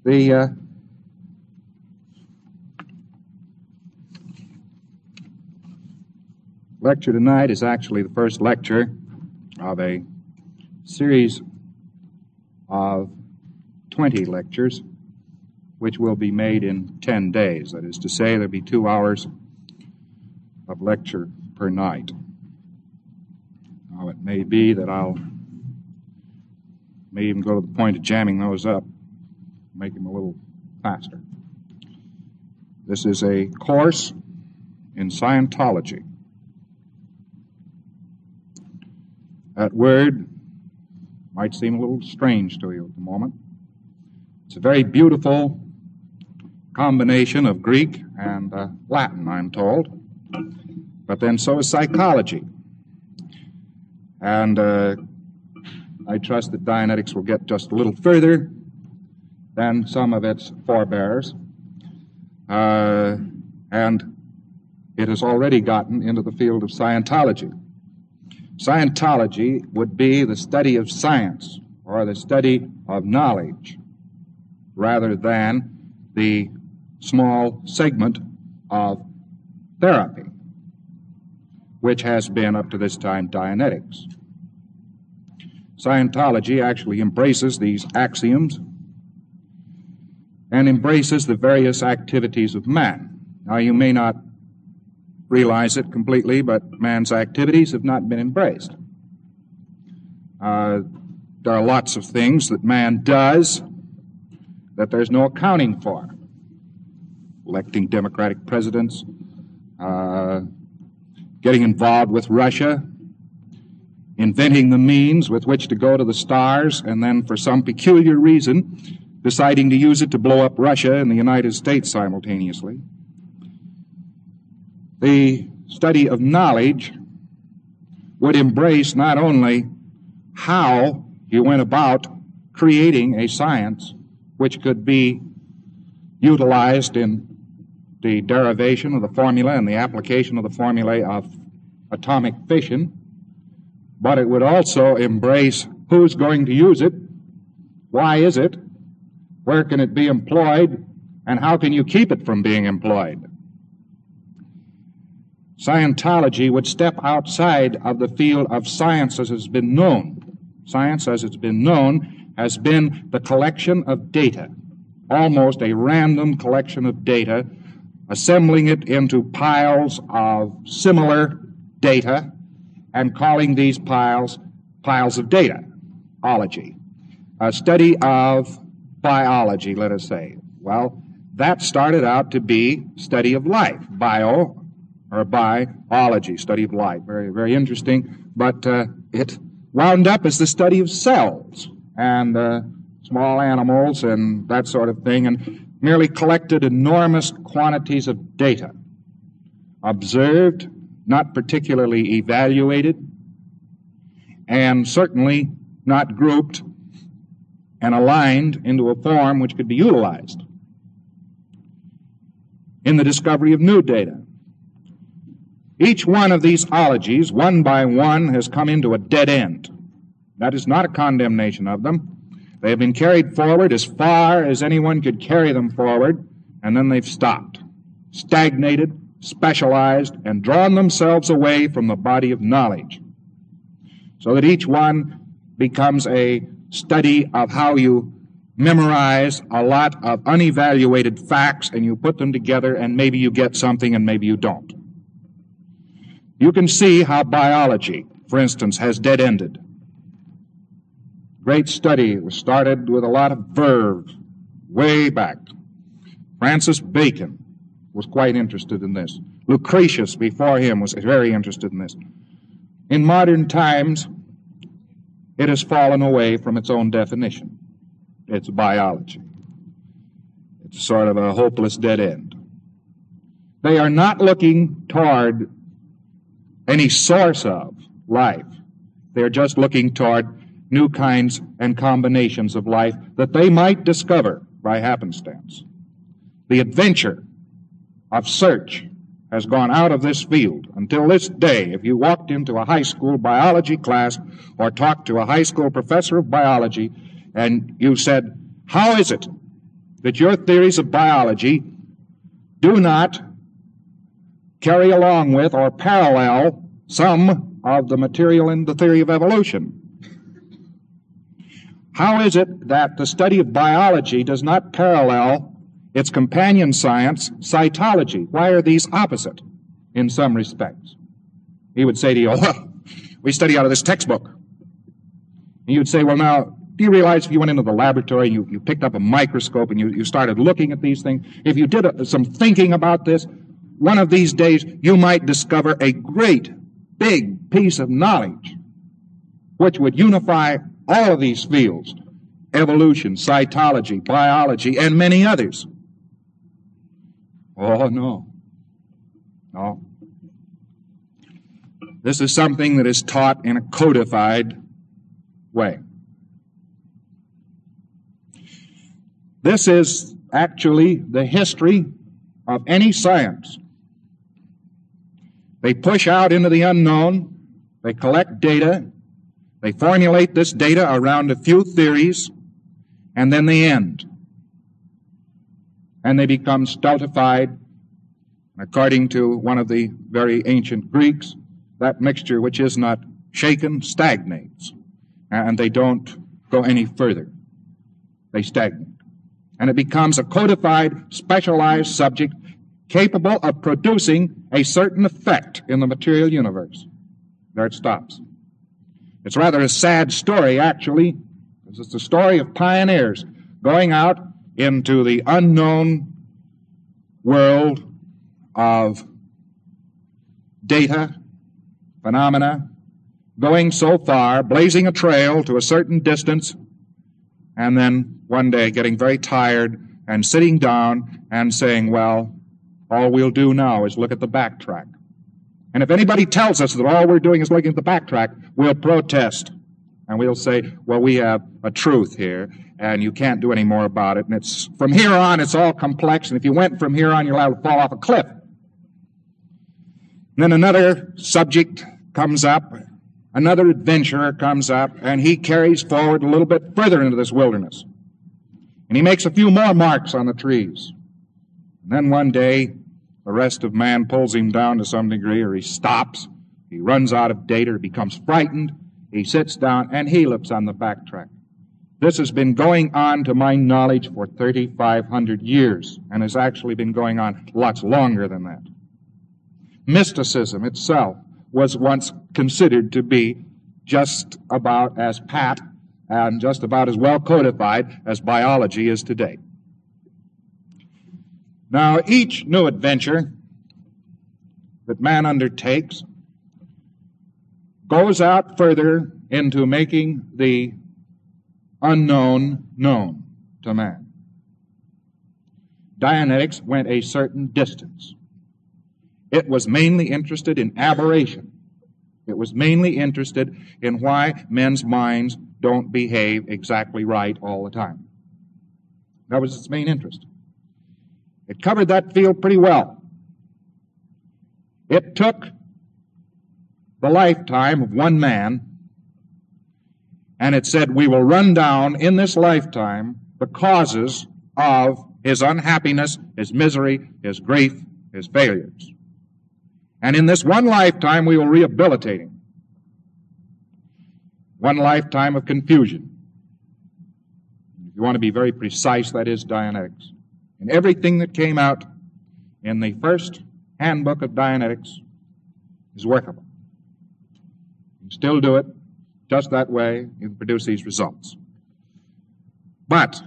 The lecture tonight is actually the first lecture of a series of 20 lectures which will be made in 10 days. That is to say, there'll be 2 hours of lecture per night. Now, it may be that may even go to the point of jamming those up, make them a little faster. This is a course in Scientology. That word might seem a little strange to you at the moment. It's a very beautiful combination of Greek and Latin, I'm told. But then so is psychology. And I trust that Dianetics will get just a little further than some of its forebears. And it has already gotten into the field of Scientology. Scientology would be the study of science or the study of knowledge rather than the small segment of therapy, which has been up to this time Dianetics. Scientology actually embraces these axioms and embraces the various activities of man. Now, you may not realize it completely, but man's activities have not been embraced. There are lots of things that man does that there's no accounting for. Electing Democratic presidents, getting involved with Russia, inventing the means with which to go to the stars, and then for some peculiar reason deciding to use it to blow up Russia and the United States simultaneously. The study of knowledge would embrace not only how you went about creating a science which could be utilized in the derivation of the formula and the application of the formulae of atomic fission, but it would also embrace who's going to use it, why is it, where can it be employed, and how can you keep it from being employed. Scientology would step outside of the field of science as it's been known. Science, as it's been known, has been the collection of data, almost a random collection of data, assembling it into piles of similar data and calling these piles of data, ology. A study of biology, let us say. Well, that started out to be study of life, biology, study of life. Very, very interesting, but it wound up as the study of cells and small animals and that sort of thing, and merely collected enormous quantities of data, observed, not particularly evaluated, and certainly not grouped and aligned into a form which could be utilized in the discovery of new data. Each one of these ologies, one by one, has come into a dead end. That is not a condemnation of them. They have been carried forward as far as anyone could carry them forward, and then they've stopped, stagnated, specialized, and drawn themselves away from the body of knowledge, so that each one becomes a study of how you memorize a lot of unevaluated facts and you put them together and maybe you get something and maybe you don't. You can see how biology, for instance, has dead-ended. Great study was started with a lot of verve way back. Francis Bacon was quite interested in this. Lucretius before him was very interested in this. In modern times, it has fallen away from its own definition. It's biology. It's sort of a hopeless dead end. They are not looking toward any source of life. They're just looking toward new kinds and combinations of life that they might discover by happenstance. The adventure of search has gone out of this field. Until this day, if you walked into a high school biology class or talked to a high school professor of biology and you said, "How is it that your theories of biology do not carry along with or parallel some of the material in the theory of evolution? How is it that the study of biology does not parallel its companion science, cytology? Why are these opposite in some respects? He would say to you, well, we study out of this textbook. And you'd say, well, now, do you realize if you went into the laboratory and you picked up a microscope and you started looking at these things, if you did some thinking about this, one of these days you might discover a great, big piece of knowledge which would unify all of these fields, evolution, cytology, biology, and many others. Oh, no. No. This is something that is taught in a codified way. This is actually the history of any science. They push out into the unknown, they collect data, they formulate this data around a few theories, and then they end. And they become stultified. According to one of the very ancient Greeks, that mixture which is not shaken stagnates, and they don't go any further. They stagnate. And it becomes a codified, specialized subject capable of producing a certain effect in the material universe. There it stops. It's rather a sad story, actually, because it's the story of pioneers going out into the unknown world of data, phenomena, going so far, blazing a trail to a certain distance, and then one day getting very tired and sitting down and saying, well, all we'll do now is look at the backtrack. And if anybody tells us that all we're doing is looking at the backtrack, we'll protest. And we'll say, well, we have a truth here, and you can't do any more about it. And it's from here on, it's all complex, and if you went from here on, you're liable to fall off a cliff. And then another subject comes up, another adventurer comes up, and he carries forward a little bit further into this wilderness. And he makes a few more marks on the trees. And then one day, the rest of man pulls him down to some degree, or he stops, he runs out of data, or becomes frightened, he sits down, and he looks on the backtrack. This has been going on, to my knowledge, for 3,500 years, and has actually been going on lots longer than that. Mysticism itself was once considered to be just about as pat and just about as well codified as biology is today. Now, each new adventure that man undertakes goes out further into making the unknown known to man. Dianetics went a certain distance. It was mainly interested in aberration. It was mainly interested in why men's minds don't behave exactly right all the time. That was its main interest. It covered that field pretty well. It took the lifetime of one man, and it said, we will run down in this lifetime the causes of his unhappiness, his misery, his grief, his failures. And in this one lifetime, we will rehabilitate him. One lifetime of confusion. If you want to be very precise, that is Dianetics. And everything that came out in the first handbook of Dianetics is workable. You can still do it just that way. You can produce these results. But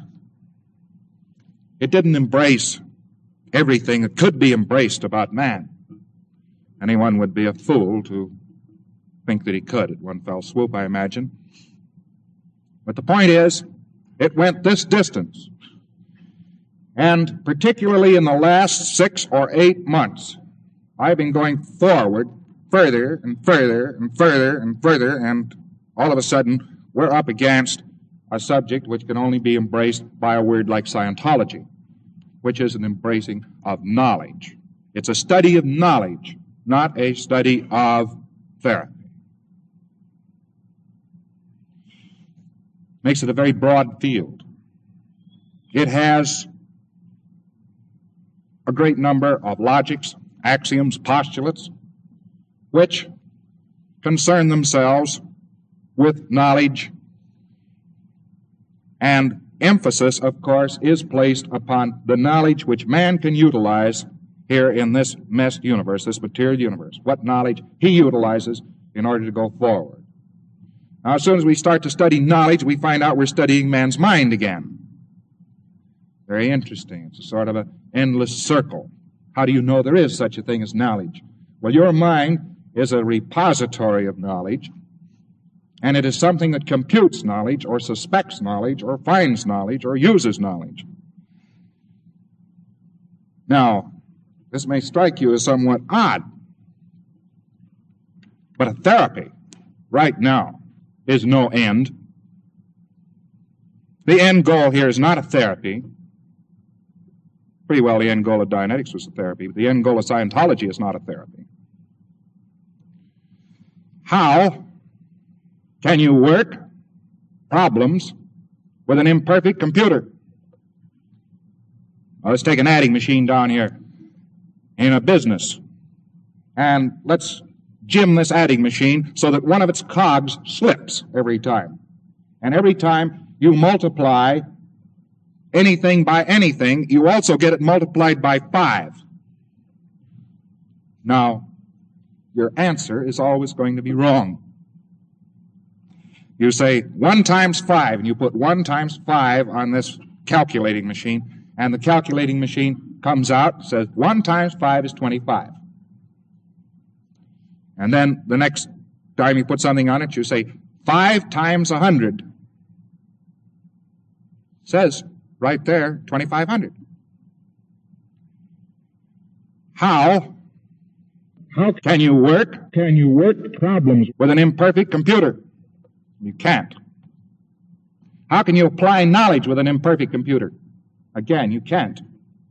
it didn't embrace everything that could be embraced about man. Anyone would be a fool to think that he could at one fell swoop, I imagine. But the point is, it went this distance. And particularly in the last 6 or 8 months, I've been going forward further and further and further and further, and all of a sudden we're up against a subject which can only be embraced by a word like Scientology, which is an embracing of knowledge. It's a study of knowledge, not a study of therapy. Makes it a very broad field. It has a great number of logics, axioms, postulates, which concern themselves with knowledge, and emphasis, of course, is placed upon the knowledge which man can utilize here in this messed universe, this material universe, what knowledge he utilizes in order to go forward. Now, as soon as we start to study knowledge, we find out we're studying man's mind again. Very interesting. It's a sort of an endless circle. How do you know there is such a thing as knowledge? Well, your mind is a repository of knowledge, and it is something that computes knowledge, or suspects knowledge, or finds knowledge, or uses knowledge. Now, this may strike you as somewhat odd, but a therapy, right now, is no end. The end goal here is not a therapy. Pretty well the end goal of Dianetics was a therapy, but the end goal of Scientology is not a therapy. How can you work problems with an imperfect computer? Now, let's take an adding machine down here in a business, and let's jim this adding machine so that one of its cogs slips every time. And every time you multiply anything by anything, you also get it multiplied by 5. Now, your answer is always going to be wrong. You say 1 times 5, and you put 1 times 5 on this calculating machine, and the calculating machine comes out, says 1 times 5 is 25. And then the next time you put something on it, you say 5 times 100. Says right there, 2,500. How can you work problems with an imperfect computer? You can't. How can you apply knowledge with an imperfect computer? Again, you can't.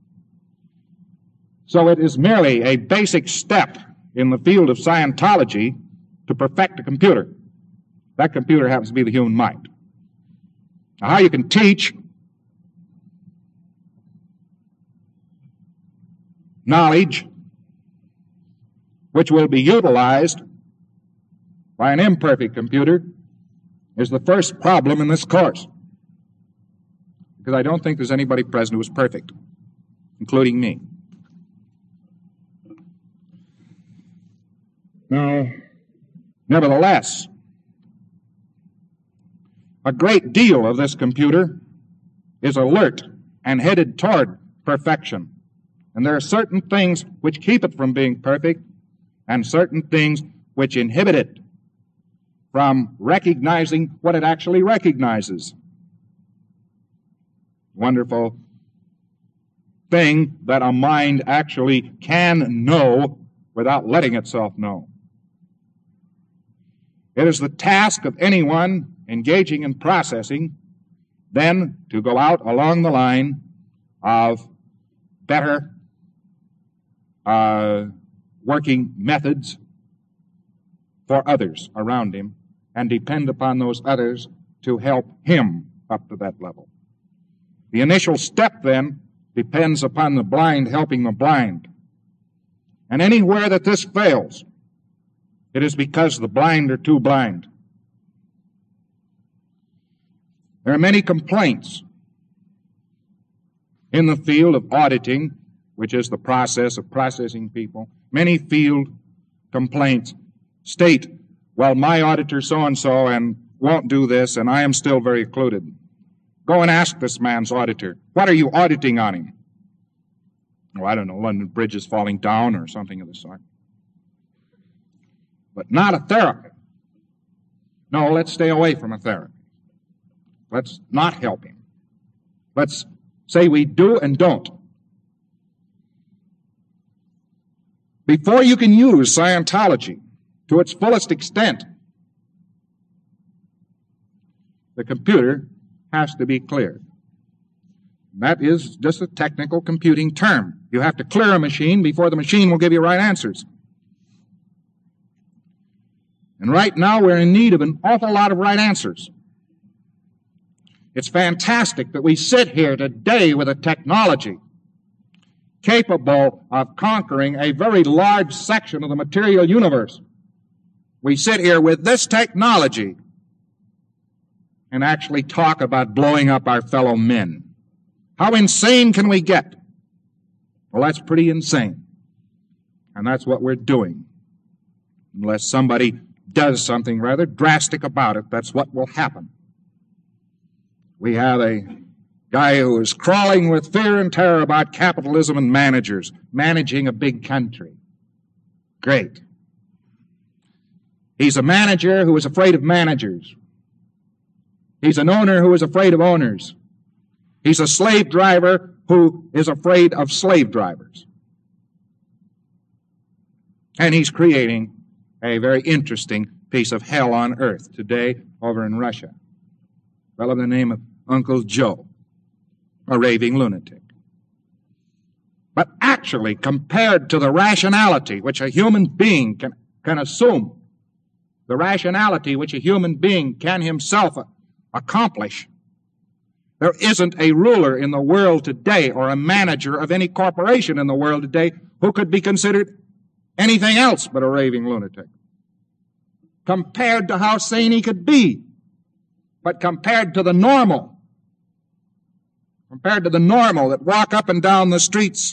So it is merely a basic step in the field of Scientology to perfect a computer. That computer happens to be the human mind. Now, how you can teach knowledge which will be utilized by an imperfect computer is the first problem in this course. Because I don't think there's anybody present who is perfect, including me. Now, nevertheless, a great deal of this computer is alert and headed toward perfection. And there are certain things which keep it from being perfect, and certain things which inhibit it from recognizing what it actually recognizes. Wonderful thing that a mind actually can know without letting itself know. It is the task of anyone engaging in processing then to go out along the line of better working methods for others around him and depend upon those others to help him up to that level. The initial step then depends upon the blind helping the blind. And anywhere that this fails, it is because the blind are too blind. There are many complaints in the field of auditing, which is the process of processing people. Many field complaints state, well, my auditor so-and-so and won't do this, and I am still very occluded. Go and ask this man's auditor, what are you auditing on him? Oh, I don't know, London Bridge is falling down or something of the sort. But not a therapy. No, let's stay away from a therapy. Let's not help him. Let's say we do and don't. Before you can use Scientology to its fullest extent, the computer has to be cleared. That is just a technical computing term. You have to clear a machine before the machine will give you right answers. And right now we're in need of an awful lot of right answers. It's fantastic that we sit here today with a technology capable of conquering a very large section of the material universe. We sit here with this technology and actually talk about blowing up our fellow men. How insane can we get? Well, that's pretty insane. And that's what we're doing. Unless somebody does something rather drastic about it, that's what will happen. We have a guy who is crawling with fear and terror about capitalism and managers, managing a big country. Great. He's a manager who is afraid of managers. He's an owner who is afraid of owners. He's a slave driver who is afraid of slave drivers. And he's creating a very interesting piece of hell on earth today over in Russia. A fellow by the name of Uncle Joe, a raving lunatic. But actually, compared to the rationality which a human being can assume, the rationality which a human being can himself accomplish, there isn't a ruler in the world today or a manager of any corporation in the world today who could be considered anything else but a raving lunatic. Compared to how sane he could be, but compared to the normal that walk up and down the streets,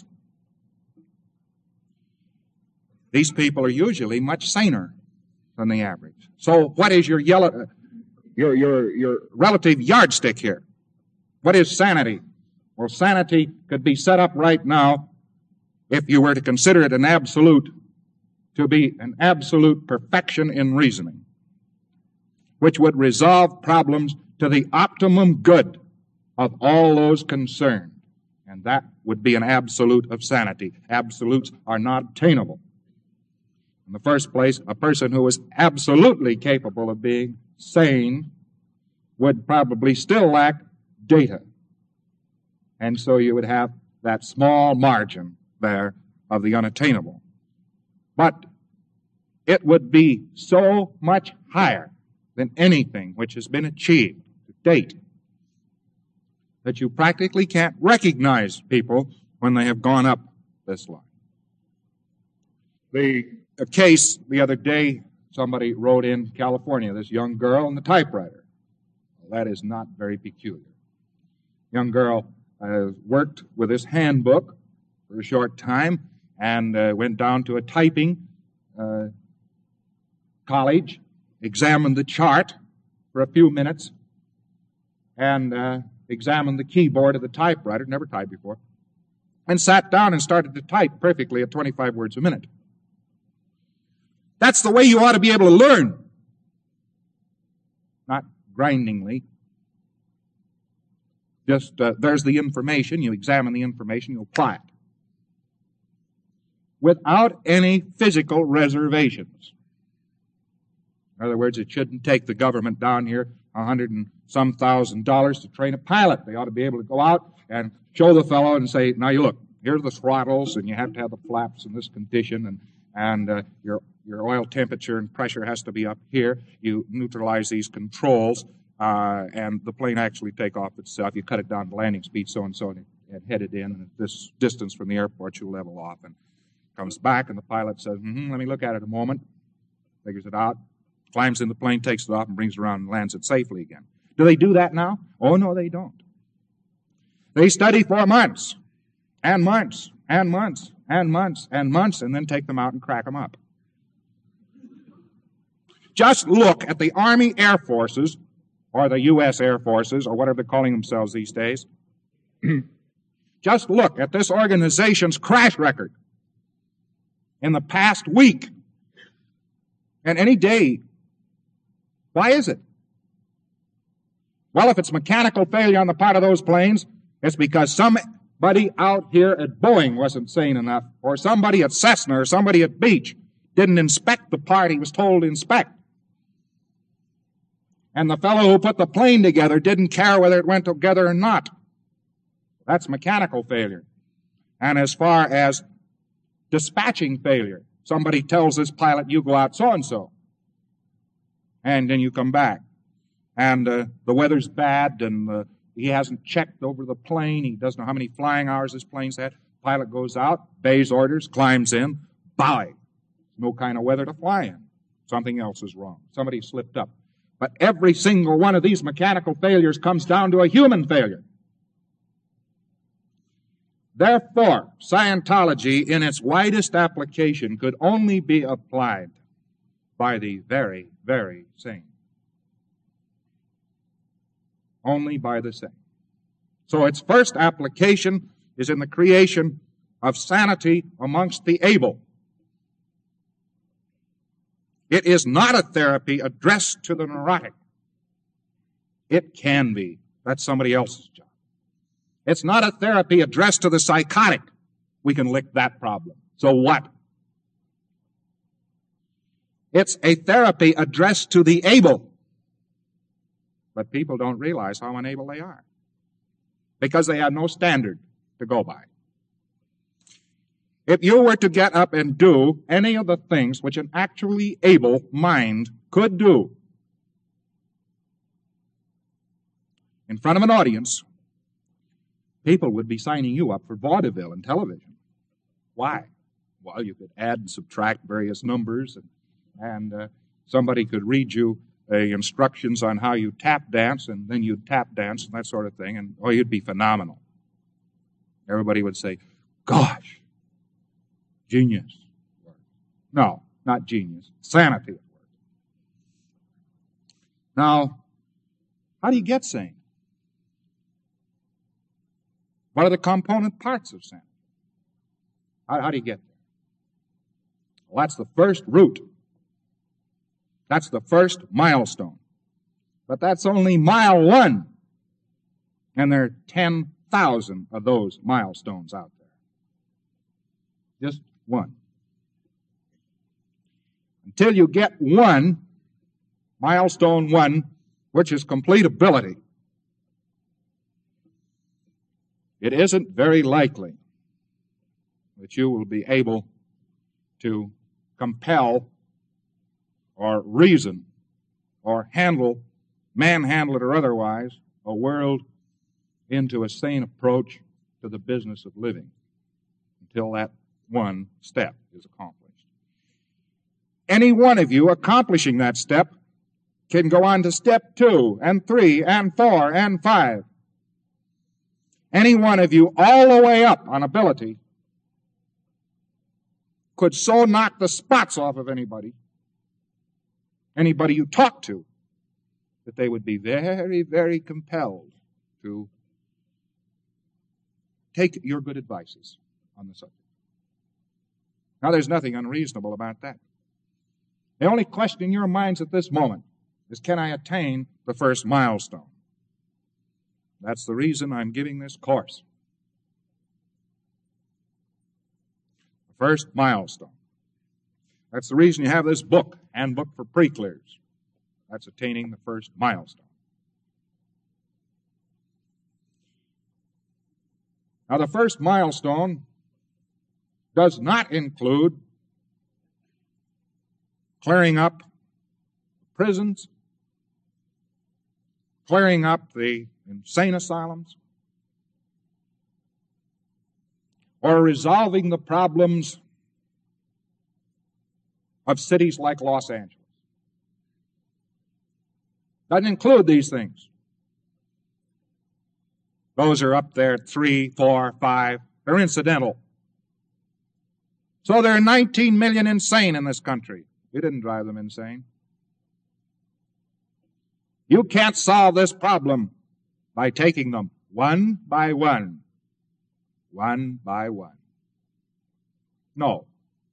these people are usually much saner than the average. So what is your relative yardstick here? What is sanity? Well, sanity could be set up right now, if you were to consider it an absolute, to be an absolute perfection in reasoning, which would resolve problems to the optimum good of all those concerned. And that would be an absolute of sanity. Absolutes are not obtainable. In the first place, a person who is absolutely capable of being sane would probably still lack data. And so you would have that small margin there of the unattainable. But it would be so much higher than anything which has been achieved to date that you practically can't recognize people when they have gone up this line. A case the other day, somebody wrote in California, this young girl and the typewriter. Well, that is not very peculiar. Young girl worked with this handbook for a short time and went down to a typing college, examined the chart for a few minutes, and examined the keyboard of the typewriter, never typed before, and sat down and started to type perfectly at 25 words a minute. That's the way you ought to be able to learn. Not grindingly. Just, there's the information, you examine the information, you apply it. Without any physical reservations. In other words, it shouldn't take the government down here $100 and some thousand to train a pilot. They ought to be able to go out and show the fellow and say, now you look, here's the throttles, and you have to have the flaps in this condition, and your oil temperature and pressure has to be up here. You neutralize these controls, and the plane actually take off itself. You cut it down to landing speed, so-and-so, and it headed in, and at this distance from the airport, you level off, and comes back, and the pilot says, let me look at it a moment, figures it out, climbs in the plane, takes it off, and brings it around and lands it safely again. Do they do that now? Oh, no, they don't. They study for months, and months, and months, and months, and months, and then take them out and crack them up. Just look at the Army Air Forces, or the U.S. Air Forces, or whatever they're calling themselves these days. Just look at this organization's crash record in the past week and any day. Why is it? Well, if it's mechanical failure on the part of those planes, it's because somebody out here at Boeing wasn't sane enough, or somebody at Cessna, or somebody at Beech didn't inspect the part he was told to inspect. And the fellow who put the plane together didn't care whether it went together or not. That's mechanical failure. And as far as dispatching failure, somebody tells this pilot, you go out so-and-so. And then you come back. And the weather's bad, and He hasn't checked over the plane. He doesn't know how many flying hours this plane's had. Pilot goes out, obeys orders, climbs in. Bye. No kind of weather to fly in. Something else is wrong. Somebody slipped up. But every single one of these mechanical failures comes down to a human failure. Therefore, Scientology, in its widest application, could only be applied by the very, very sane. Only by the sane. So its first application is in the creation of sanity amongst the able. It is not a therapy addressed to the neurotic. It can be. That's somebody else's job. It's not a therapy addressed to the psychotic. We can lick that problem. So what? It's a therapy addressed to the able. But people don't realize how unable they are, because they have no standard to go by. If you were to get up and do any of the things which an actually able mind could do in front of an audience, people would be signing you up for vaudeville and television. Why? Well, you could add and subtract various numbers, and somebody could read you instructions on how you tap dance, and then you'd tap dance and that sort of thing, and you'd be phenomenal. Everybody would say, gosh, genius. No, not genius. Sanity. Now, how do you get sane? What are the component parts of sanity? How do you get there? Well, that's the first root. That's the first milestone. But that's only mile one. And there are 10,000 of those milestones out there. Just one. Until you get one, milestone one, which is complete ability, it isn't very likely that you will be able to compel or reason or manhandle it or otherwise, a world into a sane approach to the business of living until that one step is accomplished. Any one of you accomplishing that step can go on to step 2 and 3 and 4 and 5. Any one of you all the way up on ability could so knock the spots off of anybody you talk to, that they would be very, very compelled to take your good advices on the subject. Now, there's nothing unreasonable about that. The only question in your minds at this moment is, can I attain the first milestone? That's the reason I'm giving this course. The first milestone. That's the reason you have this book, Handbook for Pre-Clears. That's attaining the first milestone. Now, the first milestone does not include clearing up prisons, clearing up the insane asylums, or resolving the problems of cities like Los Angeles. Doesn't include these things. Those are up there at 3, 4, 5. They're incidental. So there are 19 million insane in this country. You didn't drive them insane. You can't solve this problem by taking them one by one. One by one. No.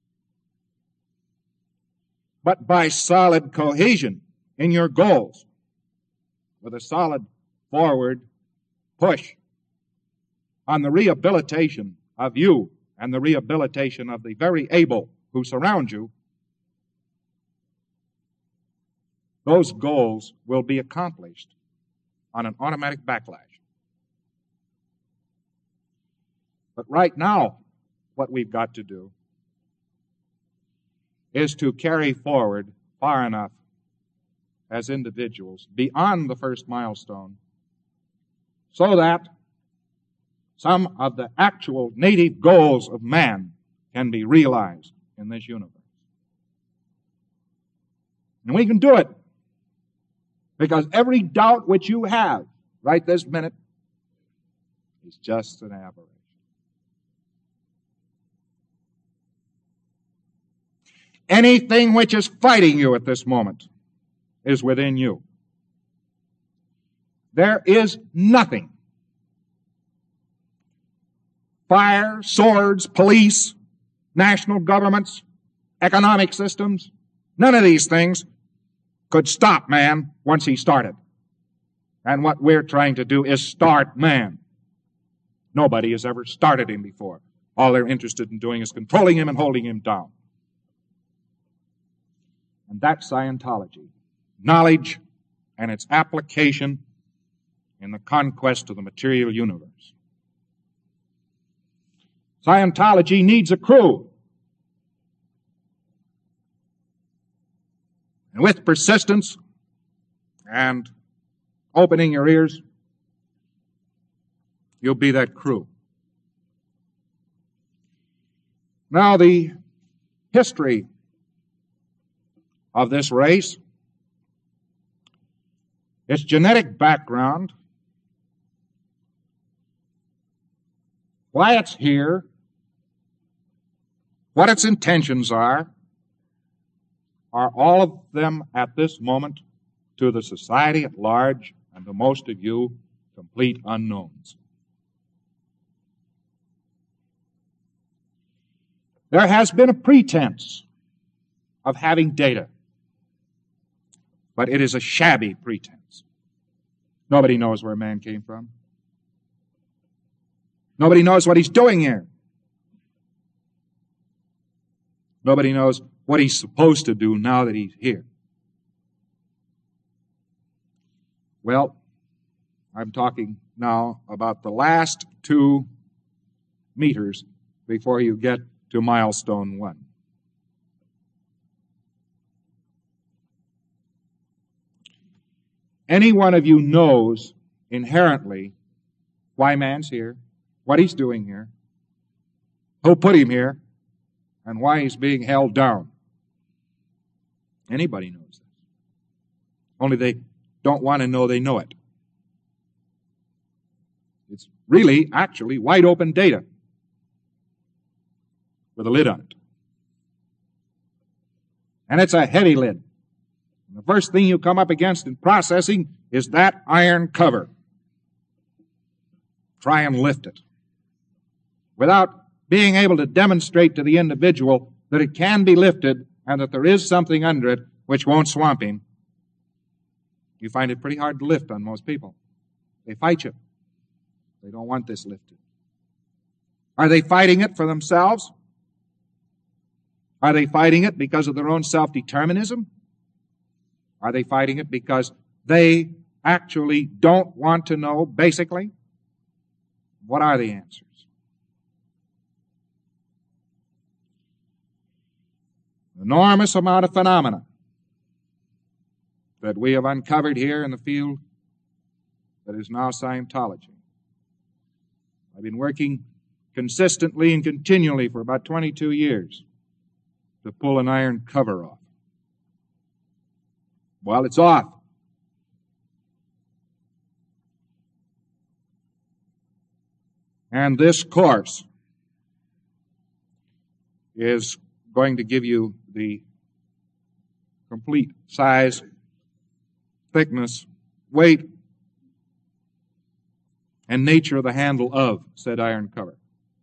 But by solid cohesion in your goals, with a solid forward push on the rehabilitation of you and the rehabilitation of the very able who surround you, those goals will be accomplished on an automatic backlash. But right now, what we've got to do is to carry forward far enough as individuals beyond the first milestone so that some of the actual native goals of man can be realized in this universe. And we can do it because every doubt which you have right this minute is just an aberration. Anything which is fighting you at this moment is within you. There is nothing. Fire, swords, police, national governments, economic systems, none of these things could stop man once he started. And what we're trying to do is start man. Nobody has ever started him before. All they're interested in doing is controlling him and holding him down. And that's Scientology. Knowledge and its application in the conquest of the material universe. Scientology needs a crew. And with persistence and opening your ears, you'll be that crew. Now, the history of this race, its genetic background, why it's here, what its intentions are all of them at this moment to the society at large and to most of you complete unknowns. There has been a pretense of having data, but it is a shabby pretense. Nobody knows where man came from. Nobody knows what he's doing here. Nobody knows what he's supposed to do now that he's here. Well, I'm talking now about the last 2 meters before you get to milestone 1. Any one of you knows inherently why man's here, what he's doing here, who put him here, and why he's being held down. Anybody knows this. Only they don't want to know they know it. It's really, actually, wide open data with a lid on it. And it's a heavy lid. And the first thing you come up against in processing is that iron cover. Try and lift it. Without being able to demonstrate to the individual that it can be lifted and that there is something under it which won't swamp him, you find it pretty hard to lift on most people. They fight you. They don't want this lifted. Are they fighting it for themselves? Are they fighting it because of their own self-determinism? Are they fighting it because they actually don't want to know, basically? What are the answers? Enormous amount of phenomena that we have uncovered here in the field that is now Scientology. I've been working consistently and continually for about 22 years to pull an iron cover off. Well, it's off. And this course is going to give you the complete size, thickness, weight, and nature of the handle of said iron cover.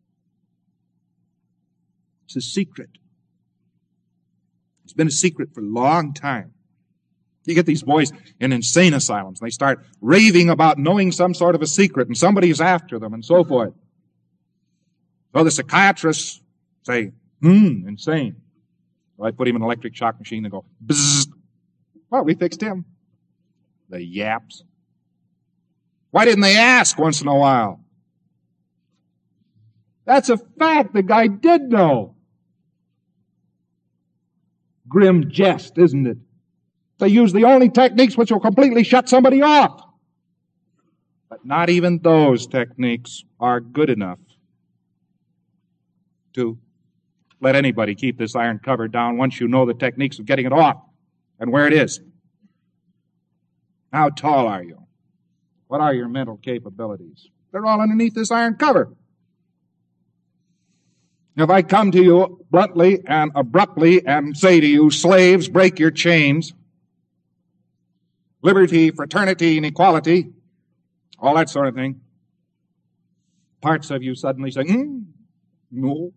It's a secret. It's been a secret for a long time. You get these boys in insane asylums, and they start raving about knowing some sort of a secret, and somebody's after them, and so forth. So the psychiatrists say, insane. So I put him in an electric shock machine and go, bzzz. Well, we fixed him. The yaps. Why didn't they ask once in a while? That's a fact. The guy did know. Grim jest, isn't it? They use the only techniques which will completely shut somebody off. But But not even those techniques are good enough to let anybody keep this iron cover down once you know the techniques of getting it off and where it is. How tall are you? What are your mental capabilities? They're all underneath this iron cover. If I come to you bluntly and abruptly and say to you, slaves, break your chains, liberty, fraternity, and equality, all that sort of thing, parts of you suddenly say, no,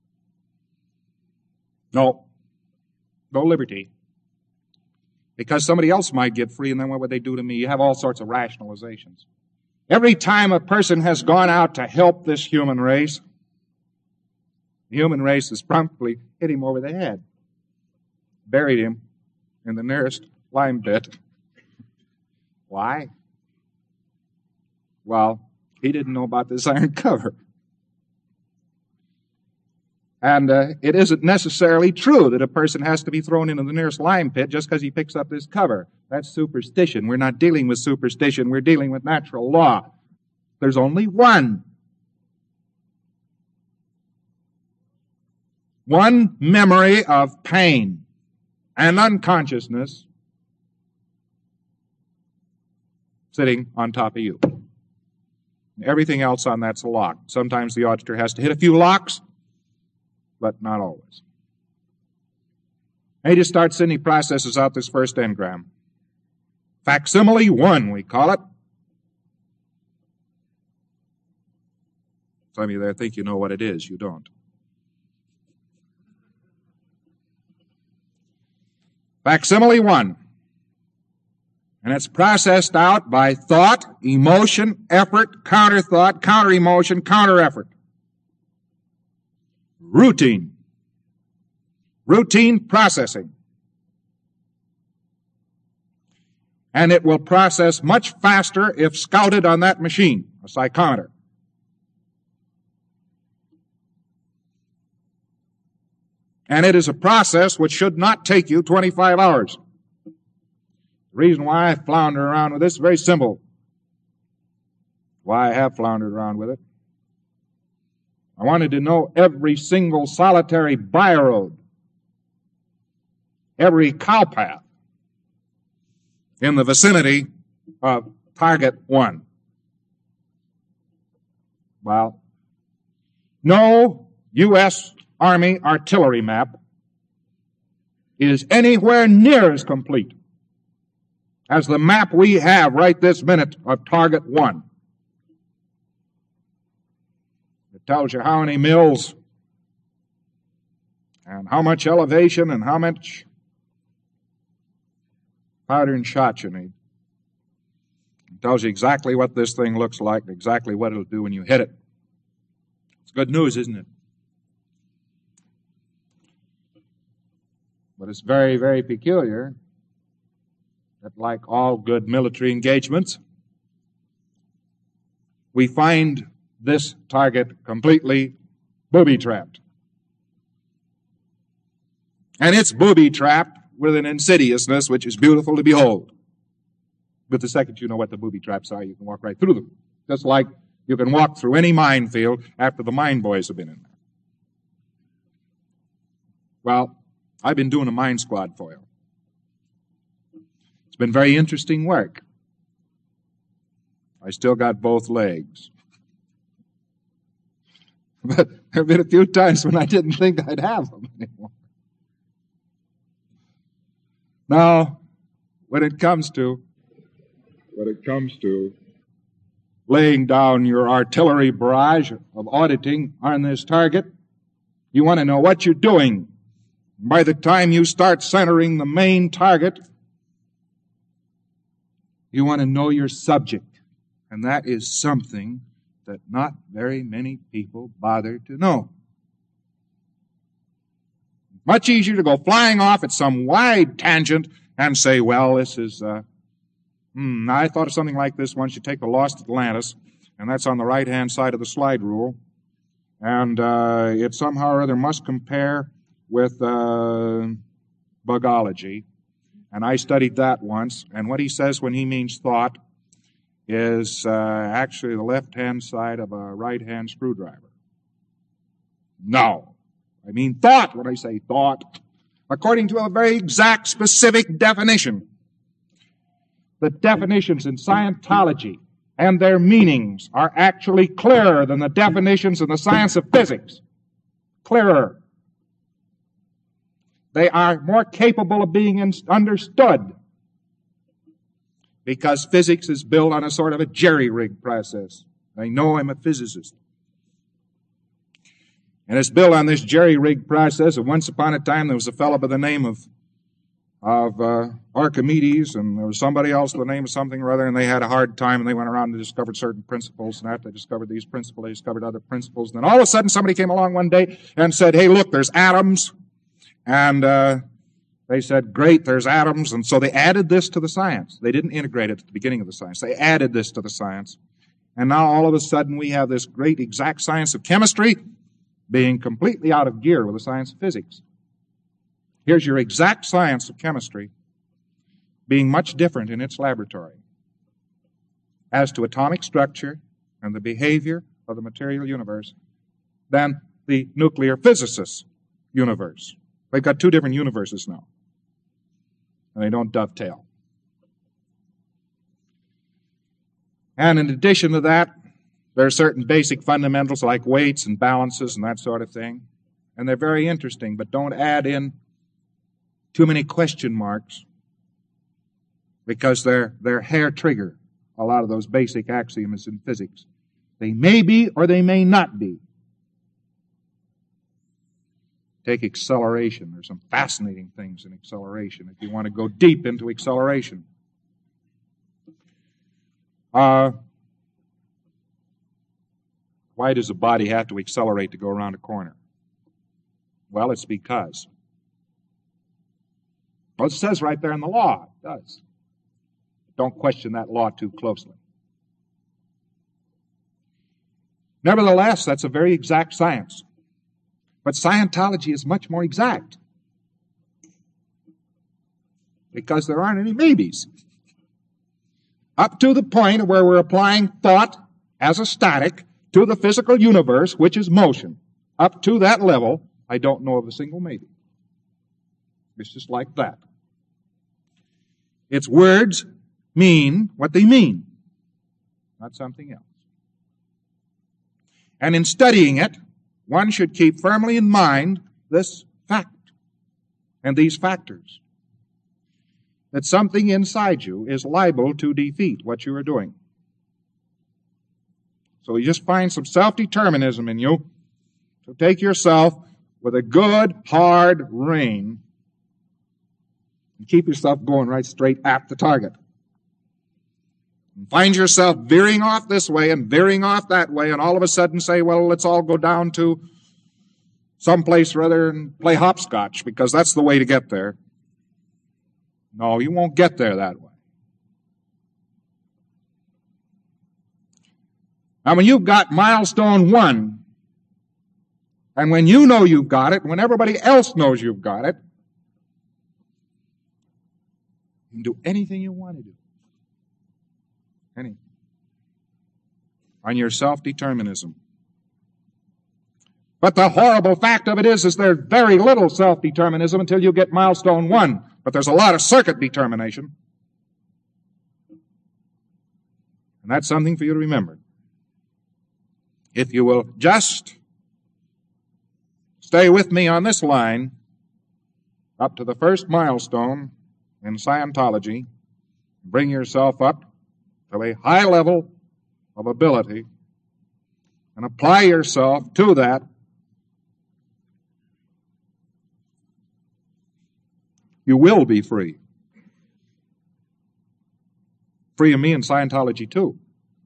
no liberty. Because somebody else might get free, and then what would they do to me? You have all sorts of rationalizations. Every time a person has gone out to help this human race, the human race has promptly hit him over the head, buried him in the nearest lime pit. Why? Well, he didn't know about this iron cover. And it isn't necessarily true that a person has to be thrown into the nearest lime pit just because he picks up this cover. That's superstition. We're not dealing with superstition. We're dealing with natural law. There's only one memory of pain and unconsciousness sitting on top of you. Everything else on that's a lock. Sometimes the auditor has to hit a few locks, but not always. He just starts in, he processes out this first engram. Facsimile 1, we call it. Some of you there think you know what it is. You don't. Facsimile 1. And it's processed out by thought, emotion, effort, counter-thought, counter-emotion, counter-effort. Routine processing. And it will process much faster if scouted on that machine, a psychometer. And it is a process which should not take you 25 hours. The reason why I flounder around with this is very simple. Why I have floundered around with it. I wanted to know every single solitary byroad, every cowpath in the vicinity of Target 1. Well, no U.S. Army artillery map is anywhere near as complete as the map we have right this minute of Target 1. It tells you how many mills and how much elevation and how much powder and shot you need. It tells you exactly what this thing looks like, exactly what it'll do when you hit it. It's good news, isn't it? But it's very, very peculiar that, like all good military engagements, we find this target completely booby-trapped. And it's booby-trapped with an insidiousness which is beautiful to behold. But the second you know what the booby traps are, you can walk right through them. Just like you can walk through any minefield after the mine boys have been in there. Well, I've been doing a mine squad foil. It's been very interesting work. I still got both legs. But there have been a few times when I didn't think I'd have them anymore. Now, when it comes to laying down your artillery barrage of auditing on this target, you want to know what you're doing. By the time you start centering the main target, you want to know your subject. And that is something that not very many people bother to know. Much easier to go flying off at some wide tangent and say, well, this is, I thought of something like this once. You take the Lost Atlantis, and that's on the right-hand side of the slide rule, and it somehow or other must compare with bugology. And I studied that once, and what he says when he means thought is actually the left-hand side of a right-hand screwdriver. No. I mean thought when I say thought. According to a very exact, specific definition. The definitions in Scientology and their meanings are actually clearer than the definitions in the science of physics. Clearer. They are more capable of being understood because physics is built on a sort of a jerry-rig process. I know I'm a physicist. And it's built on this jerry-rig process. And once upon a time, there was a fellow by the name of Archimedes, and there was somebody else by the name of something or other, and they had a hard time, and they went around and discovered certain principles, and after they discovered these principles, they discovered other principles. And then all of a sudden, somebody came along one day and said, hey, look, there's atoms. And they said, great, there's atoms. And so they added this to the science. They didn't integrate it at the beginning of the science. They added this to the science. And now all of a sudden, we have this great exact science of chemistry being completely out of gear with the science of physics. Here's your exact science of chemistry being much different in its laboratory as to atomic structure and the behavior of the material universe than the nuclear physicist's universe. They've got two different universes now, and they don't dovetail. And in addition to that, there are certain basic fundamentals like weights and balances and that sort of thing, and they're very interesting, but don't add in too many question marks because they're hair trigger, a lot of those basic axioms in physics. They may be or they may not be. Take acceleration. There's some fascinating things in acceleration if you want to go deep into acceleration. Why does a body have to accelerate to go around a corner? Well, it's because. Well, it says right there in the law. It does. Don't question that law too closely. Nevertheless, that's a very exact science. But Scientology is much more exact. Because there aren't any maybes. Up to the point where we're applying thought as a static to the physical universe, which is motion. Up to that level, I don't know of a single maybe. It's just like that. Its words mean what they mean, not something else. And in studying it, one should keep firmly in mind this fact and these factors. That something inside you is liable to defeat what you are doing. So you just find some self-determinism in you. So take yourself with a good, hard rein and keep yourself going right straight at the target. And find yourself veering off this way and veering off that way, and all of a sudden say, well, let's all go down to someplace or other and play hopscotch, because that's the way to get there. No, you won't get there that way. Now, when you've got milestone 1, and when you know you've got it, when everybody else knows you've got it, you can do anything you want to do. Anything. On your self-determinism. But the horrible fact of it is there's very little self-determinism until you get milestone 1. But there's a lot of circuit determination. And that's something for you to remember. If you will just stay with me on this line up to the first milestone in Scientology, bring yourself up to a high level of ability and apply yourself to that, you will be free. Free of me in Scientology too.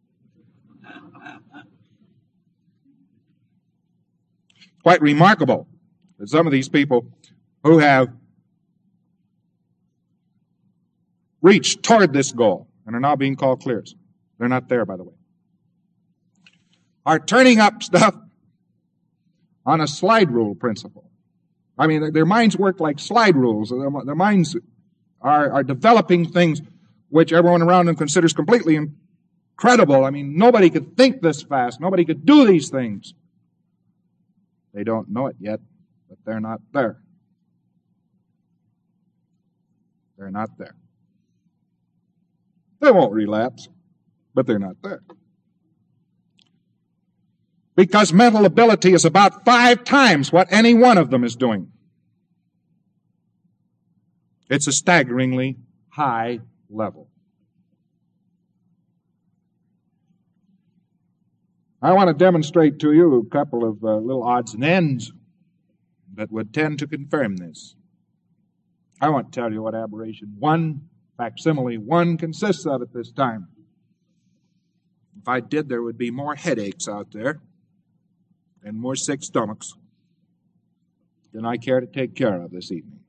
Quite remarkable that some of these people who have reached toward this goal and are now being called clears, they're not there, by the way, are turning up stuff on a slide rule principle. I mean, their minds work like slide rules. Their minds are developing things which everyone around them considers completely incredible. I mean, nobody could think this fast. Nobody could do these things. They don't know it yet, but they're not there. They're not there. They won't relapse, but they're not there. Because mental ability is about 5 times what any one of them is doing. It's a staggeringly high level. I want to demonstrate to you a couple of little odds and ends that would tend to confirm this. I won't tell you what aberration 1, facsimile 1, consists of at this time. If I did, there would be more headaches out there and more sick stomachs than I care to take care of this evening.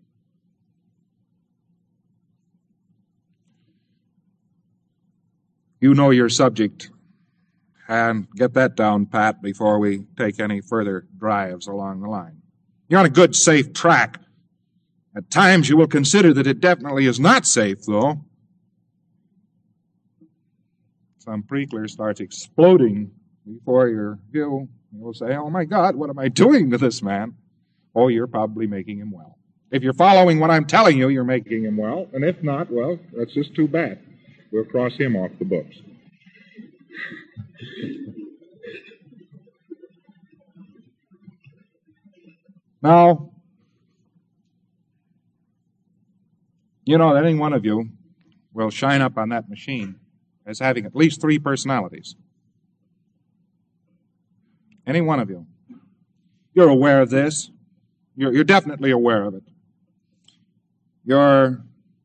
You know your subject, and get that down pat before we take any further drives along the line. You're on a good, safe track. At times you will consider that it definitely is not safe, though. Some Preakler starts exploding before your view. You'll say, oh my God, what am I doing to this man? Oh, you're probably making him well. If you're following what I'm telling you, you're making him well. And if not, well, that's just too bad. We'll cross him off the books. Now, you know that any one of you will shine up on that machine as having at least 3 personalities. Any one of you. You're aware of this. You're definitely aware of it. Your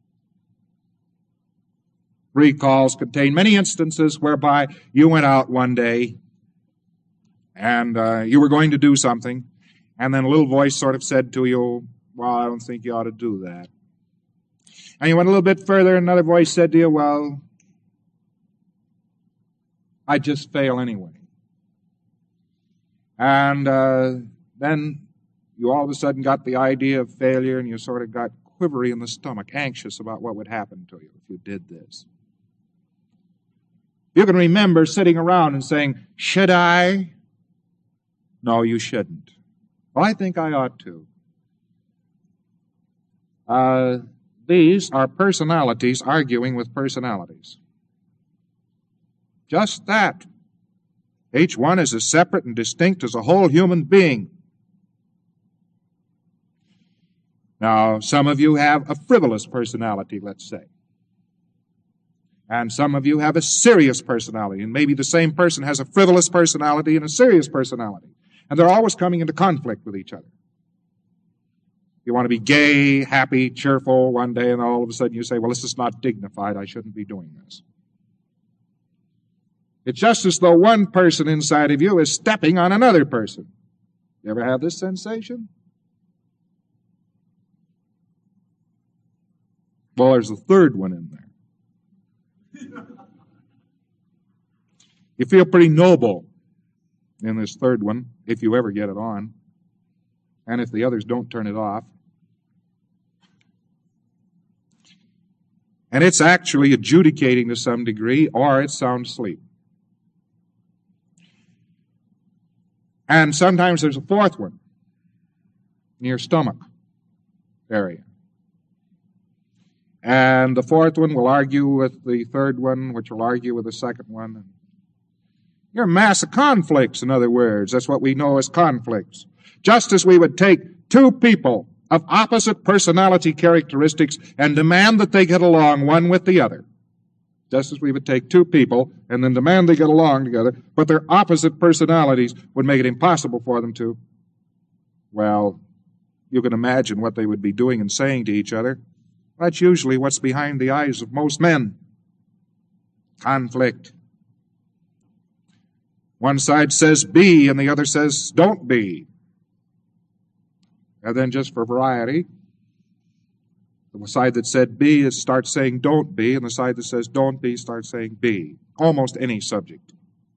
recalls contain many instances whereby you went out one day and you were going to do something, and then a little voice sort of said to you, well, I don't think you ought to do that. And you went a little bit further, and another voice said to you, well, I'd just fail anyway. And then you all of a sudden got the idea of failure, and you sort of got quivery in the stomach, anxious about what would happen to you if you did this. You can remember sitting around and saying, should I? No, you shouldn't. Well, I think I ought to. These are personalities arguing with personalities. Just that. Each one is as separate and distinct as a whole human being. Now, some of you have a frivolous personality, let's say. And some of you have a serious personality. And maybe the same person has a frivolous personality and a serious personality. And they're always coming into conflict with each other. You want to be gay, happy, cheerful one day, and all of a sudden you say, well, this is not dignified. I shouldn't be doing this. It's just as though one person inside of you is stepping on another person. You ever have this sensation? Well, there's a third one in there. You feel pretty noble in this third one, if you ever get it on, and if the others don't turn it off. And it's actually adjudicating to some degree, or it's sound asleep. And sometimes there's a fourth one in your stomach area. And the fourth one will argue with the third one, which will argue with the second one. You're a mass of conflicts, in other words. That's what we know as conflicts. Just as we would take 2 people of opposite personality characteristics and demand that they get along one with the other. Just as we would take 2 people and then demand they get along together, but their opposite personalities would make it impossible for them to. Well, you can imagine what they would be doing and saying to each other. That's usually what's behind the eyes of most men. Conflict. One side says be and the other says don't be. And then just for variety, the side that said be starts saying don't be, and the side that says don't be starts saying be. Almost any subject.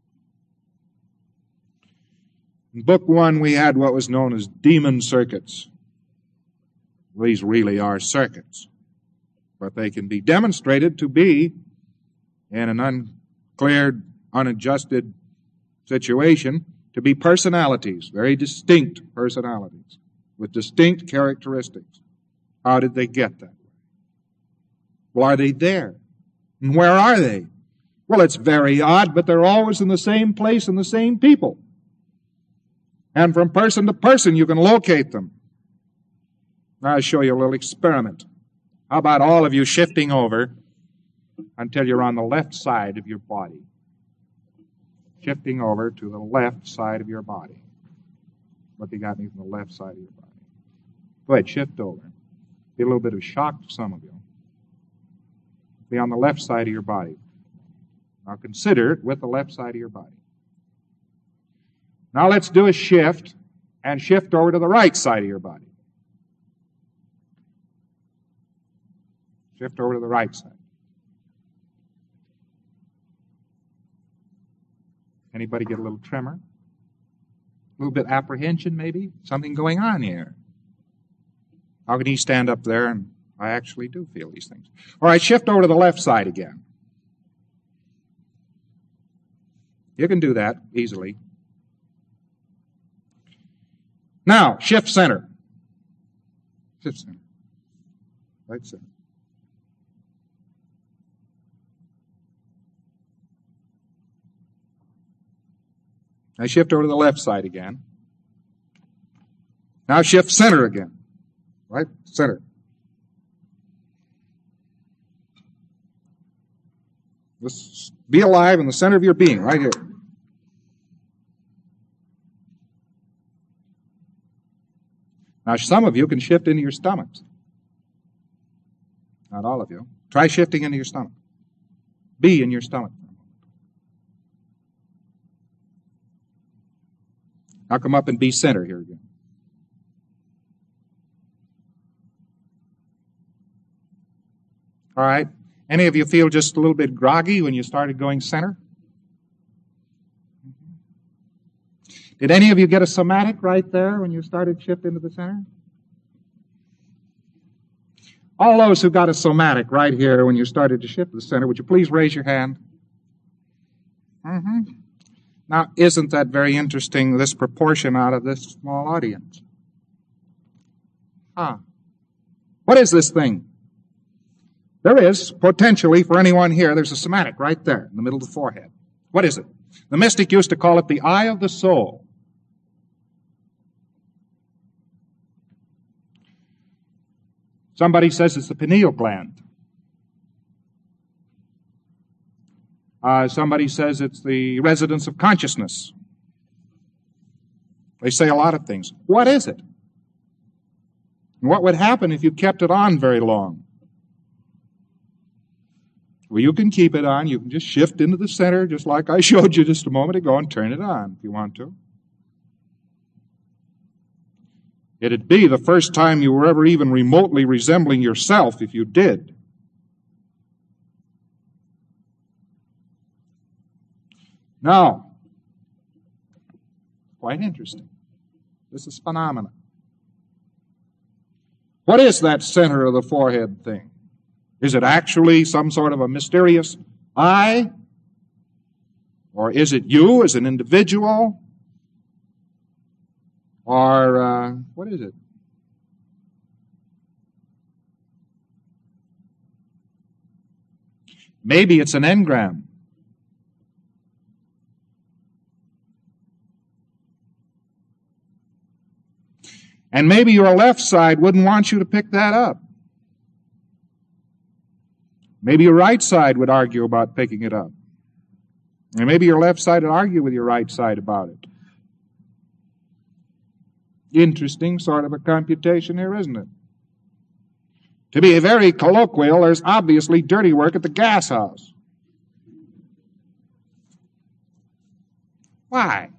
In Book 1, we had what was known as demon circuits. These really are circuits, but they can be demonstrated to be in an cleared, unadjusted situation to be personalities, very distinct personalities, with distinct characteristics. How did they get that? Well, are they there? And where are they? Well, it's very odd, but they're always in the same place and the same people. And from person to person, you can locate them. Now I'll show you a little experiment. How about all of you shifting over until you're on the left side of your body? Shifting over to the left side of your body. What you got me from the left side of your body? Go ahead, shift over. Be a little bit of shock to some of you. Be on the left side of your body. Now consider it with the left side of your body. Now let's do a shift and shift over to the right side of your body. Shift over to the right side. Anybody get a little tremor? A little bit apprehension maybe? Something going on here. How can he stand up there and I actually do feel these things? All right, shift over to the left side again. You can do that easily. Now, shift center. Shift center. Right center. Now shift over to the left side again. Now shift center again. Right? Center. Just be alive in the center of your being, right here. Now some of you can shift into your stomachs. Not all of you. Try shifting into your stomach. Be in your stomach. Now come up and be center here again. All right. Any of you feel just a little bit groggy when you started going center? Did any of you get a somatic right there when you started shift into the center? All those who got a somatic right here when you started to shift to the center, would you please raise your hand? Mm-hmm. Now, isn't that very interesting, this proportion out of this small audience? What is this thing? There is, potentially, for anyone here, there's a somatic right there in the middle of the forehead. What is it? The mystic used to call it the eye of the soul. Somebody says it's the pineal gland. Somebody says it's the residence of consciousness. They say a lot of things. What is it? And what would happen if you kept it on very long? Well, you can keep it on. You can just shift into the center, just like I showed you just a moment ago, and turn it on if you want to. It'd be the first time you were ever even remotely resembling yourself if you did. Now, quite interesting. This is phenomena. What is that center of the forehead thing? Is it actually some sort of a mysterious eye? Or is it you as an individual? Or what is it? Maybe it's an engram. And maybe your left side wouldn't want you to pick that up. Maybe your right side would argue about picking it up. And maybe your left side would argue with your right side about it. Interesting sort of a computation here, isn't it? To be very colloquial, there's obviously dirty work at the gas house. Why?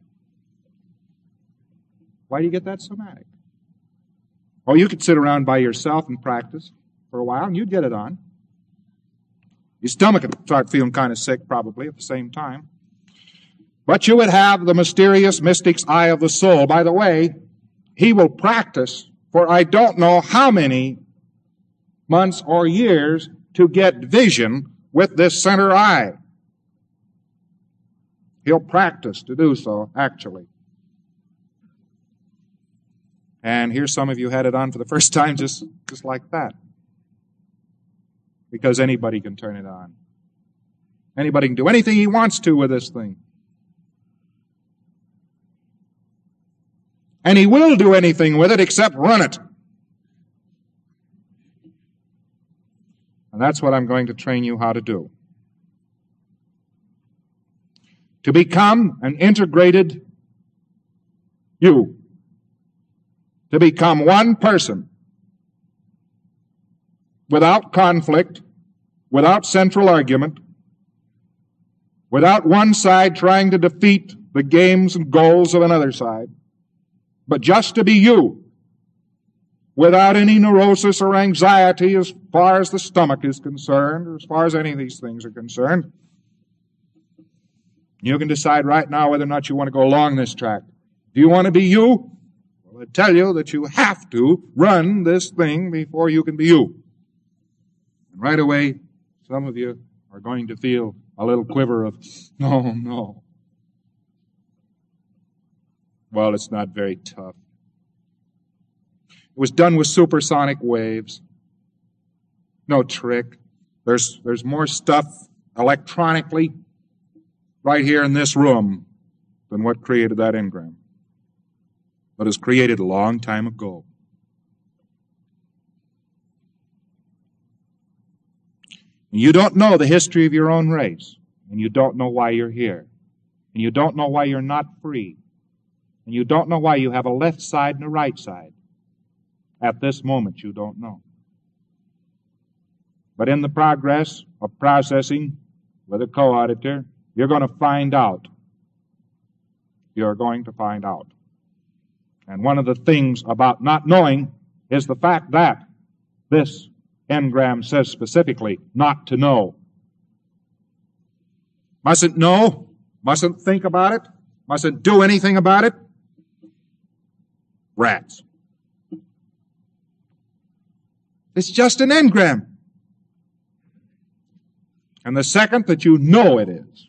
Why do you get that somatic? Oh, you could sit around by yourself and practice for a while, and you'd get it on. Your stomach would start feeling kind of sick, probably, at the same time. But you would have the mysterious mystic's eye of the soul. By the way, he will practice for I don't know how many months or years to get vision with this center eye. He'll practice to do so, actually. And here some of you had it on for the first time just like that. Because anybody can turn it on. Anybody can do anything he wants to with this thing. And he will do anything with it except run it. And that's what I'm going to train you how to do. To become an integrated you. To become one person. Without conflict, without central argument, without one side trying to defeat the games and goals of another side, but just to be you, without any neurosis or anxiety as far as the stomach is concerned, or as far as any of these things are concerned. You can decide right now whether or not you want to go along this track. Do you want to be you? Well, I tell you that you have to run this thing before you can be you. And right away, some of you are going to feel a little quiver of, no. Well, it's not very tough. It was done with supersonic waves. No trick. There's more stuff electronically right here in this room than what created that engram. But it was created a long time ago. You don't know the history of your own race, and you don't know why you're here, and you don't know why you're not free, and you don't know why you have a left side and a right side. At this moment, you don't know. But in the progress of processing with a co-auditor, you're going to find out. You're going to find out. And one of the things about not knowing is the fact that this engram says specifically not to know. Mustn't know, mustn't think about it, mustn't do anything about it. Rats. It's just an engram. And the second that you know it is,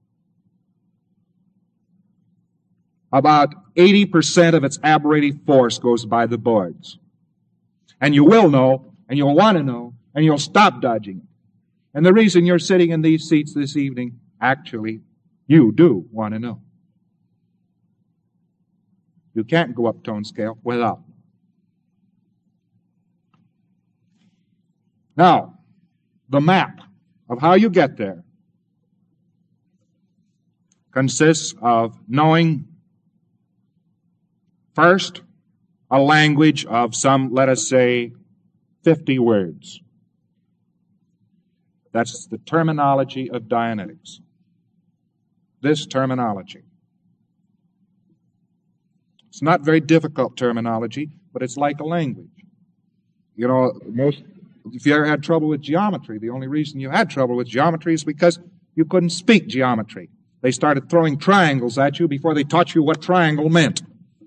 about 80% of its aberrative force goes by the boards. And you will know, and you'll want to know, and you'll stop dodging it. And the reason you're sitting in these seats this evening, actually, you do want to know. You can't go up tone scale without. Now, the map of how you get there consists of knowing first a language of some, let us say, 50 words. That's the terminology of Dianetics. This terminology. It's not very difficult terminology, but it's like a language. You know, if you ever had trouble with geometry, the only reason you had trouble with geometry is because you couldn't speak geometry. They started throwing triangles at you before they taught you what triangle meant.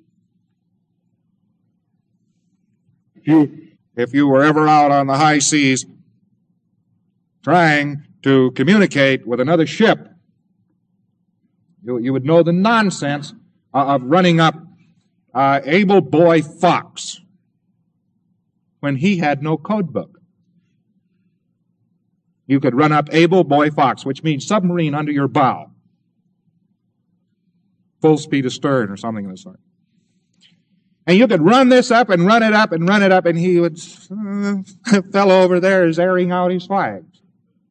If you were ever out on the high seas trying to communicate with another ship, you would know the nonsense of running up Able Boy Fox when he had no code book. You could run up Able Boy Fox, which means submarine under your bow. Full speed astern or something of the sort. And you could run this up and run it up and run it up, and he would fell over there is airing out his flags.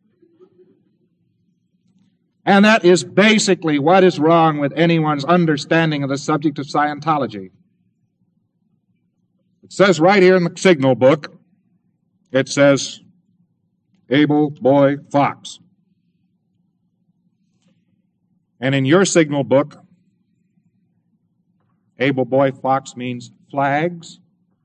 And that is basically what is wrong with anyone's understanding of the subject of Scientology. It says right here in the signal book, it says, Able Boy Fox. And in your signal book, Able Boy Fox means flags,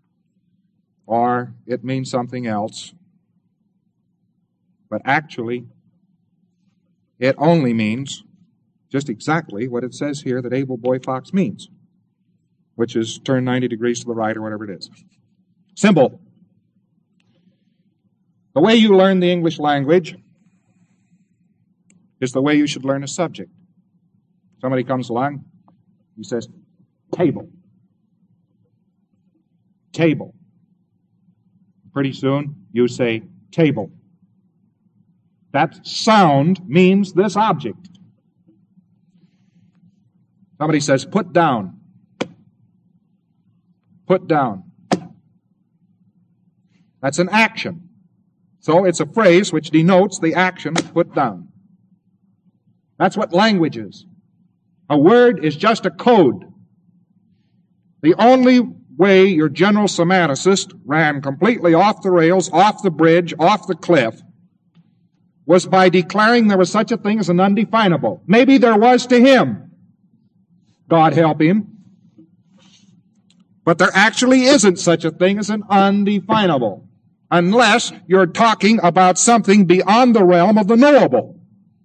or it means something else. But actually, it only means just exactly what it says here that Able Boy Fox means, which is turn 90 degrees to the right or whatever it is. Simple. The way you learn the English language is the way you should learn a subject. Somebody comes along, he says, table. Table. Pretty soon, you say, table. That sound means this object. Somebody says, put down. Put down. That's an action. So it's a phrase which denotes the action, put down. That's what language is. A word is just a code. The only way your general semanticist ran completely off the rails, off the bridge, off the cliff, was by declaring there was such a thing as an undefinable. Maybe there was to him. God help him. But there actually isn't such a thing as an undefinable, unless you're talking about something beyond the realm of the knowable.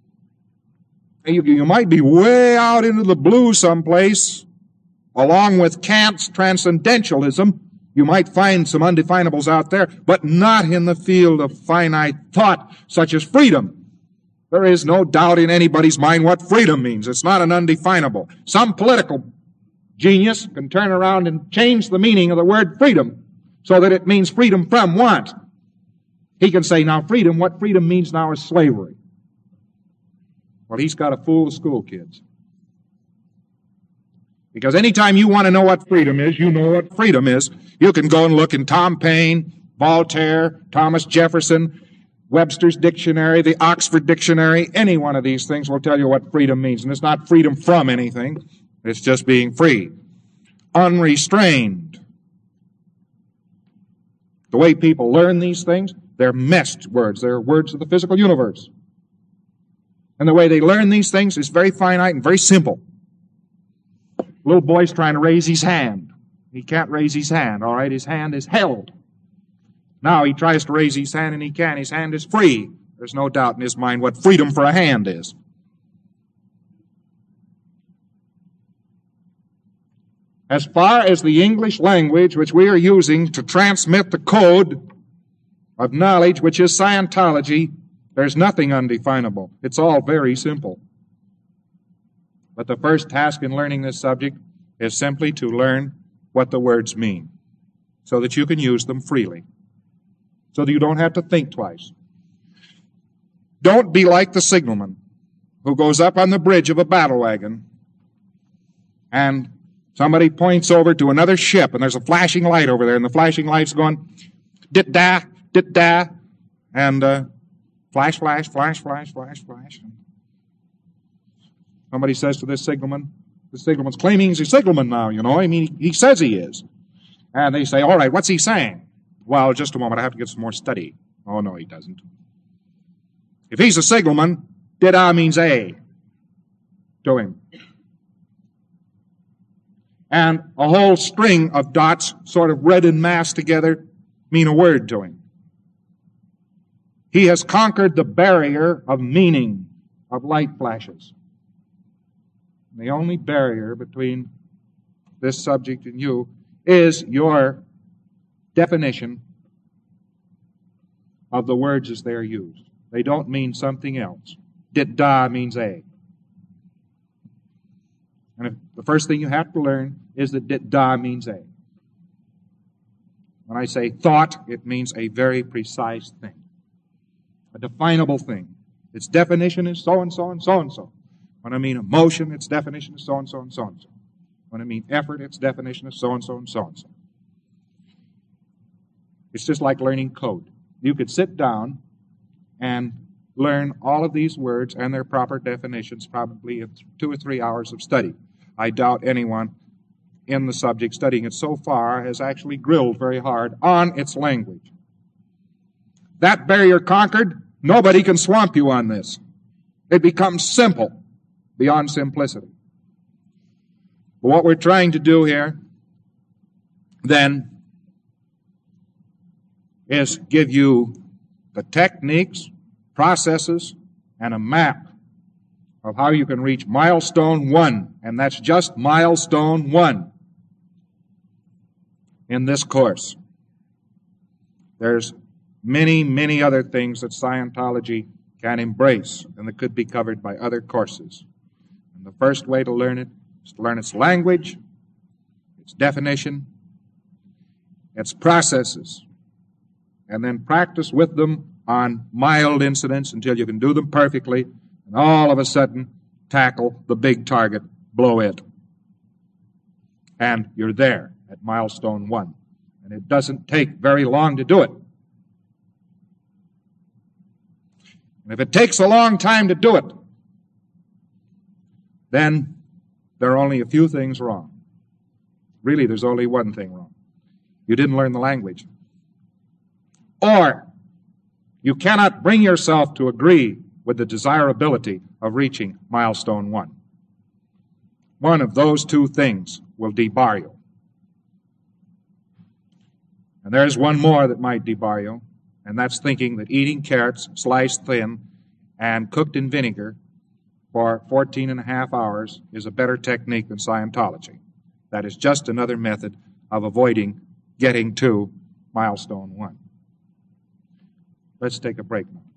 You might be way out into the blue someplace, along with Kant's transcendentalism. You might find some undefinables out there, but not in the field of finite thought, such as freedom. There is no doubt in anybody's mind what freedom means. It's not an undefinable. Some political genius can turn around and change the meaning of the word freedom so that it means freedom from what? He can say, now freedom, what freedom means now is slavery. Well, he's got to fool the school kids. Because anytime you want to know what freedom is, you know what freedom is. You can go and look in Tom Paine, Voltaire, Thomas Jefferson, Webster's Dictionary, the Oxford Dictionary. Any one of these things will tell you what freedom means. And it's not freedom from anything. It's just being free. Unrestrained. The way people learn these things, they're messed words. They're words of the physical universe. And the way they learn these things is very finite and very simple. Little boy's trying to raise his hand. He can't raise his hand, all right? His hand is held. Now he tries to raise his hand and he can. His hand is free. There's no doubt in his mind what freedom for a hand is. As far as the English language which we are using to transmit the code of knowledge, which is Scientology, there's nothing undefinable. It's all very simple. But the first task in learning this subject is simply to learn what the words mean, so that you can use them freely, so that you don't have to think twice. Don't be like the signalman who goes up on the bridge of a battle wagon and somebody points over to another ship and there's a flashing light over there and the flashing light's going dit-da, dit-da, and flash, flash, flash, flash, flash, flash. Somebody says to this signalman, the signalman's claiming he's a signalman now, you know. I mean, he says he is. And they say, all right, what's he saying? Well, just a moment, I have to get some more study. Oh, no, he doesn't. If he's a signalman, dit-da means A to him. And a whole string of dots sort of read en masse together mean a word to him. He has conquered the barrier of meaning of light flashes. The only barrier between this subject and you is your definition of the words as they are used. They don't mean something else. Dit-da means A. And the first thing you have to learn is that dit-da means A. When I say thought, it means a very precise thing. A definable thing. Its definition is so-and-so and so-and-so. When I mean emotion, its definition is so-and-so and so-and-so. When I mean effort, its definition is so-and-so and so-and-so. It's just like learning code. You could sit down and learn all of these words and their proper definitions probably in 2 or 3 hours of study. I doubt anyone in the subject studying it so far has actually grilled very hard on its language. That barrier conquered, nobody can swamp you on this. It becomes simple beyond simplicity. But what we're trying to do here, then, is give you the techniques, processes, and a map of how you can reach milestone 1, and that's just milestone 1 in this course. There's many, many other things that Scientology can embrace and that could be covered by other courses. And the first way to learn it is to learn its language, its definition, its processes, and then practice with them on mild incidents until you can do them perfectly, and all of a sudden tackle the big target, blow it. And you're there at milestone 1. And it doesn't take very long to do it. And if it takes a long time to do it, then there are only a few things wrong. Really, there's only one thing wrong. You didn't learn the language. Or you cannot bring yourself to agree with the desirability of reaching milestone 1. One of those two things will debar you. And there's one more that might debar you, and that's thinking that eating carrots sliced thin and cooked in vinegar for 14 and a half hours is a better technique than Scientology. That is just another method of avoiding getting to milestone 1. Let's take a break now.